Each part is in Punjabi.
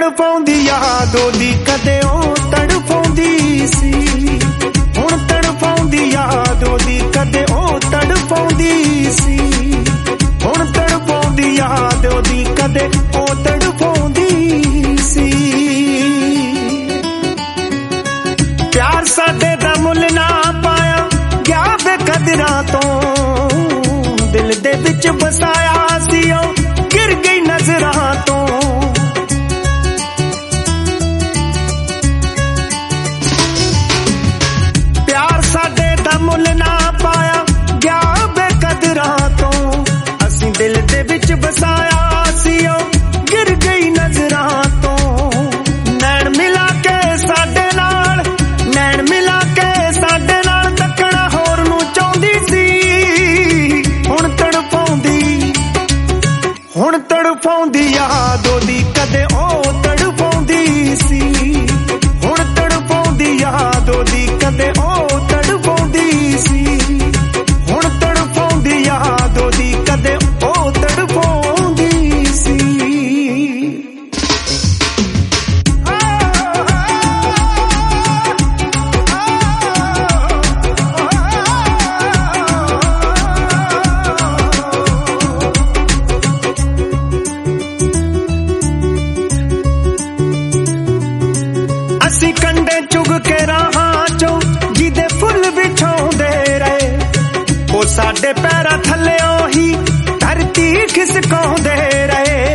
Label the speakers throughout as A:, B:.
A: ਤੜਫਾਉਂਦੀ ਯਾਦ ਉਹਦੀ ਕਦੇ ਉਹ ਤੜਫਾਉਂਦੀ ਸੀ। ਹੁਣ ਤੜਫਾਉਂਦੀ ਯਾਦ ਉਹਦੀ ਕਦੇ ਉਹ ਤੜਫਾਉਂਦੀ ਸੀ। ਹੁਣ ਤੜਫਾਉਂਦੀ ਯਾਦ ਉਹਦੀ ਕਦੇ ਉਹ ਤੜਫਾਉਂਦੀ ਸੀ। ਪਿਆਰ ਸਾਡੇ ਦਾ ਮੁੱਲ ਨਾ ਪਾਇਆ ਗਿਆ ਬੇਕਦਰਾਂ ਤੋਂ, ਦਿਲ ਦੇ ਵਿੱਚ ਵਸਾਇਆ ਸੀ ਉਹ ਗਿਰ ਗਈ ਨਜ਼ਰਾਂ ਤੋਂ। ਪਿਆਰ ਸਾਡੇ ਦਾ ਮੁੱਲ ਨਾ ਪਾਇਆ ਗਿਆ ਬੇਕਦਰਾਂ ਤੋਂ, ਅਸੀਂ ਦਿਲ ਦੇ ਵਿੱਚ ਵਸਾਇਆ ਸੀ ਉਹ ਗਿਰ ਗਈ ਨਜ਼ਰਾਂ ਤੋਂ। ਨੈਣ ਮਿਲਾ ਕੇ ਸਾਡੇ ਨਾਲ, ਨੈਣ ਮਿਲਾ ਕੇ ਸਾਡੇ ਨਾਲ ਤੱਕਣਾ ਹੋਰ ਨੂੰ ਚਾਹੁੰਦੀ ਸੀ। ਹੁਣ ਤੜਫਾਉਂਦੀ, ਹੁਣ ਤੜਫਾਉਂਦੀ ਯਾਦ ਉਹਦੀ ਕਦੇ ਉਹ ਤੜਫਾਉਂਦੀ ਸੀ। ਹੁਣ ਤੜਫਾਉਂਦੀ ਯਾਦ ਉਹਦੀ ਕਦੇ ਉਹ ਤੜਫਾਉਂਦੀ ਸੀ। ਹੁਣ ਤੜਫਾਉਂਦੀ ਯਾਦ ਉਹਦੀ ਕਦੇ ਉਹ ਤੜਫਾਉਂਦੀ ਸੀ। ਅਸੀਂ ਕੰਡੇ ਚੁਗ ਕੇ ਰਾਹਾਂ ਚੋਂ ਜਿਹਦੇ ਫੁੱਲ ਵਿਛਾਉਂਦੇ ਰਹੇ, ਉਹ ਸਾਡੇ ਪੈਰਾਂ ਥੱਲਿਓਂ ਹੀ ਧਰਤੀ ਖਿਸਕਾਉਂਦੇ ਰਹੇ।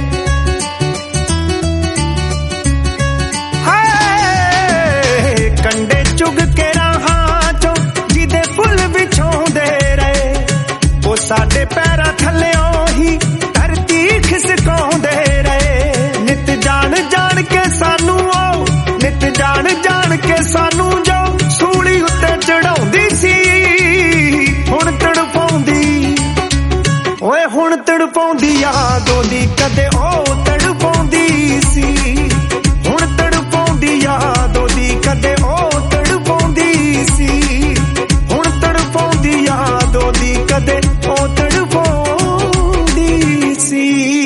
A: ਹਾਏ ਕੰਡੇ ਚੁਗ ਕੇ ਰਾਹਾਂ ਚੋਂ ਜਿਹਦੇ ਫੁੱਲ ਵਿਛਾਉਂਦੇ ਰਹੇ, ਉਹ ਸਾਡੇ ਪੈਰਾਂ ਥੱਲਿਓਂ ਹੀ ਧਰਤੀ ਖਿਸਕਾਉਂਦੇ ਰਹੇ। ਨਿਤ ਜਾਣ ਜਾਣ ਕੇ ਸਾਨੂੰ ਉਹ, ਨਿਤ ਜਾਣ ਜਾਣ ਕੇ ਸਾਨੂੰ ਜੋ ਸੂਲੀ ਉੱਤੇ ਚੜਾਉਂਦੀ ਸੀ। ਹੁਣ ਤੜਫਾਉਂਦੀ, ਓਏ ਹੁਣ ਤੜਫਾਉਂਦੀ ਯਾਦ ਉਹਦੀ ਕਦੇ ਉਹ ਤੜਫਾਉਂਦੀ ਸੀ। ਹੁਣ ਤੜਫਾਉਂਦੀ ਯਾਦ ਉਹਦੀ ਕਦੇ ਉਹ ਤੜਫਾਉਂਦੀ ਸੀ। ਹੁਣ ਤੜਫਾਉਂਦੀ ਯਾਦ ਉਹਦੀ ਕਦੇ ਉਹ ਤੜਫਾਉਂਦੀ ਸੀ।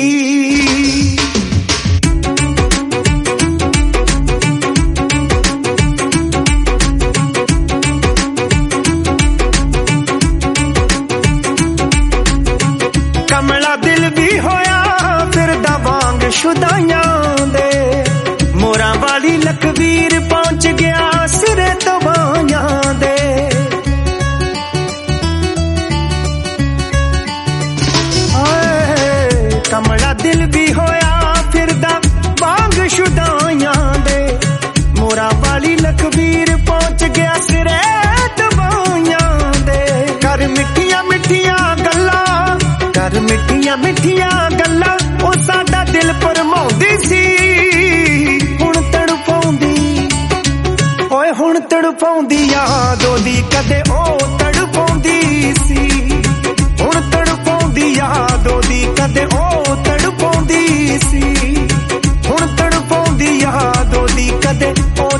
A: ਕਮਲਾ ਦਿਲ ਵੀ ਹੋਇਆ ਫਿਰਦਾ ਵਾਂਗ ਸ਼ੁਦਾਈਆਂ ਦੇ, ਮੋਰਾਂ ਵਾਲੀ ਲਖਵੀਰ ਪਹੁੰਚ ਗਿਆ ਸਿਰੇ ਤਵਾਈਆਂ ਦੇ। ਹਾਏ ਕਮਲਾ ਦਿਲ ਵੀ ਹੋਇਆ ਫਿਰਦਾ ਵਾਂਗ ਸ਼ੁਦਾਈਆਂ ਦੇ, ਮੋਰਾਂ ਵਾਲੀ ਲਖਵੀਰ ਪਹੁੰਚ ਗਿਆ ਸਿਰੇ ਤਵਾਈਆਂ ਦੇ। ਕਰ ਮਿੱਠੀਆਂ ਮਿੱਠੀਆਂ ਗੱਲਾਂ, ਕਰ ਮਿੱਠੀਆਂ ਮਿੱਠੀਆਂ ਗੱਲਾਂ ਉਹ ਸਾਡਾ ਦਿਲ ਭਰਮਾਉਂਦੀ ਸੀ। ਹੁਣ ਤੜਫਾਉਂਦੀ, ਓਏ ਹੁਣ ਤੜਫਾਉਂਦੀ ਯਾਦ ਉਹਦੀ ਕਦੇ ਉਹ ਤੜਫਾਉਂਦੀ ਸੀ। ਹੁਣ ਤੜਫਾਉਂਦੀ ਯਾਦ ਉਹਦੀ ਕਦੇ ਉਹ ਤੜਫਾਉਂਦੀ ਸੀ। ਹੁਣ ਤੜਫਾਉਂਦੀ ਯਾਦ ਉਹਦੀ ਕਦੇ ਉਹ